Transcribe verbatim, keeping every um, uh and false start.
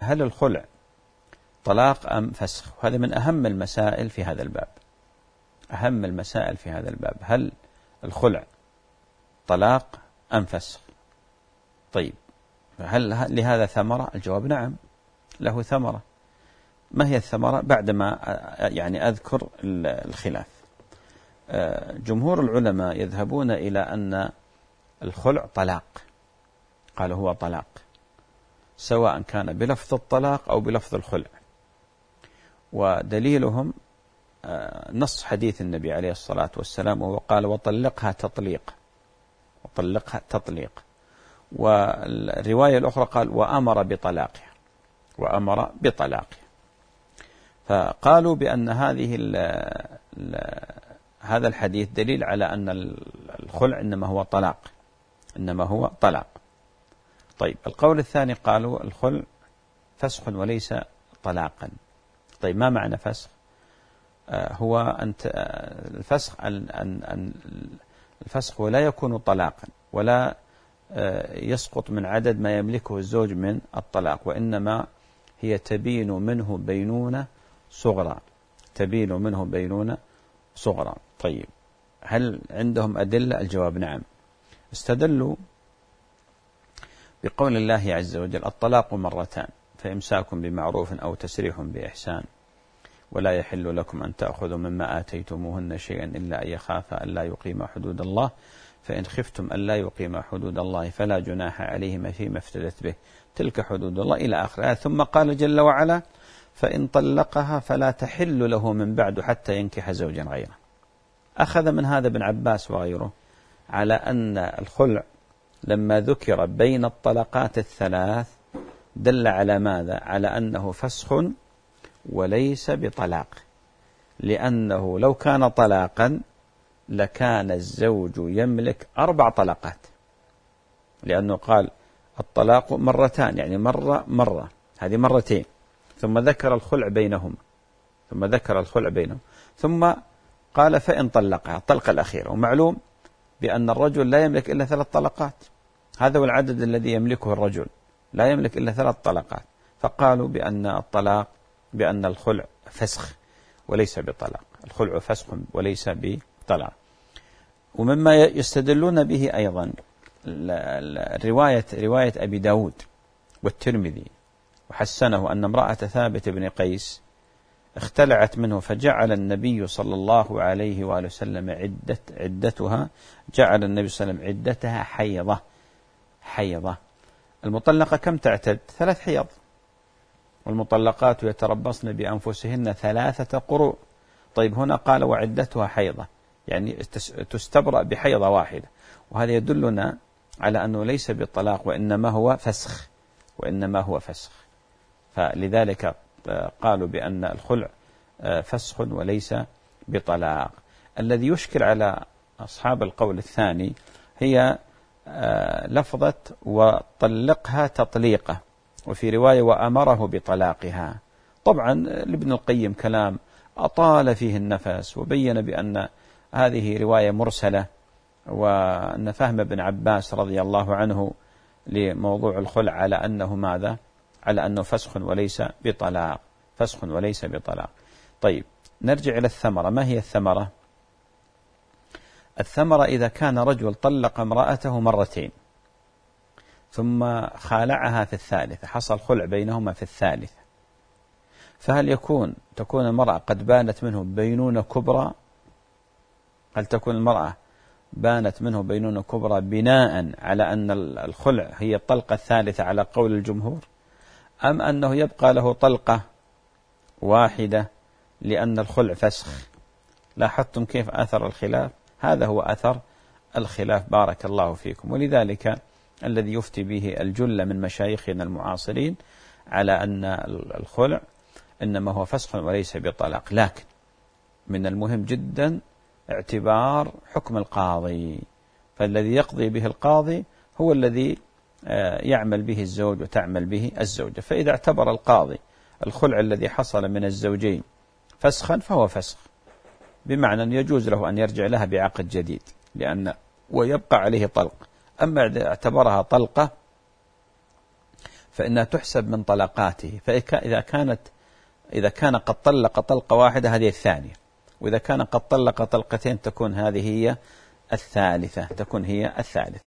هل الخلع طلاق أم فسخ؟ وهذا من أهم المسائل في هذا الباب، أهم المسائل في هذا الباب، هل الخلع طلاق أم فسخ؟ طيب هل لهذا ثمرة؟ الجواب نعم، له ثمرة. ما هي الثمرة؟ بعدما يعني أذكر الخلاف. جمهور العلماء يذهبون إلى أن الخلع طلاق، قالوا هو طلاق سواء كان بلفظ الطلاق أو بلفظ الخلع، ودليلهم نص حديث النبي عليه الصلاة والسلام وهو قال وطلقها تطليق، وطلقها تطليق. والرواية الأخرى قال وأمر بطلاقها، وأمر بطلاقها. فقالوا بأن هذه ال ال هذا الحديث دليل على أن الخلع إنما هو طلاق، إنما هو طلاق. طيب القول الثاني قالوا الخلع فسخ وليس طلاقا. طيب ما معنى فسخ؟ آه هو أنت آه الفسخ أن أن الفسخ ولا يكون طلاقا ولا آه يسقط من عدد ما يملكه الزوج من الطلاق، وإنما هي تبين منه بينونة صغرى، تبين منه بينونة صغرى. طيب هل عندهم أدلة؟ الجواب نعم. استدلوا بقول الله عز وجل الطلاق مرتان فإمساك بمعروف أو تسريح بإحسان ولا يحل لكم أن تأخذوا مما آتيتموهن شيئا إلا أن يخافا ألا يقيما حدود الله فإن خفتم ألا يقيما حدود الله فلا جناح عليهما فيما افتدت به تلك حدود الله إلى آخره. ثم قال جل وعلا فإن طلقها فلا تحل له من بعد حتى ينكح زوجا غيره. أخذ من هذا ابن عباس وغيره على أن الخلع لما ذكر بين الطلقات الثلاث دل على ماذا؟ على أنه فسخ وليس بطلاق، لأنه لو كان طلاقا لكان الزوج يملك أربع طلقات، لأنه قال الطلاق مرتان يعني مرة مرة، هذه مرتين، ثم ذكر الخلع بينهم ثم ذكر الخلع بينهم ثم قال فإن طلقها الطلقة الأخيرة. ومعلوم بأن الرجل لا يملك إلا ثلاث طلقات، هذا هو العدد الذي يملكه الرجل، لا يملك إلا ثلاث طلقات، فقالوا بأن الطلاق بأن الخلع فسخ وليس بطلاق، الخلع فسخ وليس بطلاق. ومما يستدلون به أيضا رواية رواية أبي داود والترمذي وحسنه أن امرأة ثابت بن قيس اختلعت منه فجعل النبي صلى الله عليه وآله وسلم عدة عدتها جعل النبي صلى الله عليه وسلم عدتها حيضة حيضة. المطلقة كم تعتد؟ ثلاث حيض، والمطلقات يتربصن بأنفسهن ثلاثة قروء. طيب هنا قال وعدتها حيضة، يعني تستبرأ بحيضة واحدة، وهذا يدلنا على أنه ليس بالطلاق وإنما هو فسخ، وإنما هو فسخ. فلذلك قالوا بأن الخلع فسخ وليس بطلاق. الذي يشكل على أصحاب القول الثاني هي لفظة وطلقها تطليقة، وفي رواية وأمره بطلاقها. طبعا لابن القيم كلام أطال فيه النفس وبين بأن هذه رواية مرسلة، وأن فهم ابن عباس رضي الله عنه لموضوع الخلع على أنه ماذا؟ على أنه فسخ وليس بطلاق، فسخ وليس بطلاق. طيب نرجع إلى الثمرة. ما هي الثمرة؟ الثمرة إذا كان رجل طلق امرأته مرتين ثم خالعها في الثالثة، حصل خلع بينهما في الثالثة، فهل يكون تكون المرأة قد بانت منه بينونة كبرى؟ هل تكون المرأة بانت منه بينونة كبرى بناء على أن الخلع هي الطلقة الثالثة على قول الجمهور، أم أنه يبقى له طلقة واحدة لأن الخلع فسخ؟ لاحظتم كيف أثر الخلاف؟ هذا هو أثر الخلاف بارك الله فيكم. ولذلك الذي يفتي به الجل من مشايخنا المعاصرين على أن الخلع إنما هو فسخ وليس بطلاق، لكن من المهم جدا اعتبار حكم القاضي، فالذي يقضي به القاضي هو الذي يعمل به الزوج وتعمل به الزوجة. فإذا اعتبر القاضي الخلع الذي حصل من الزوجين فسخا فهو فسخ، بمعنى أن يجوز له أن يرجع لها بعقد جديد لأن ويبقى عليه طلق. أما اعتبرها طلقة فإنها تحسب من طلقاته. فإذا كانت إذا كان قد طلق طلقة واحدة هذه الثانية، وإذا كان قد طلق طلقتين تكون هذه هي الثالثة تكون هي الثالثة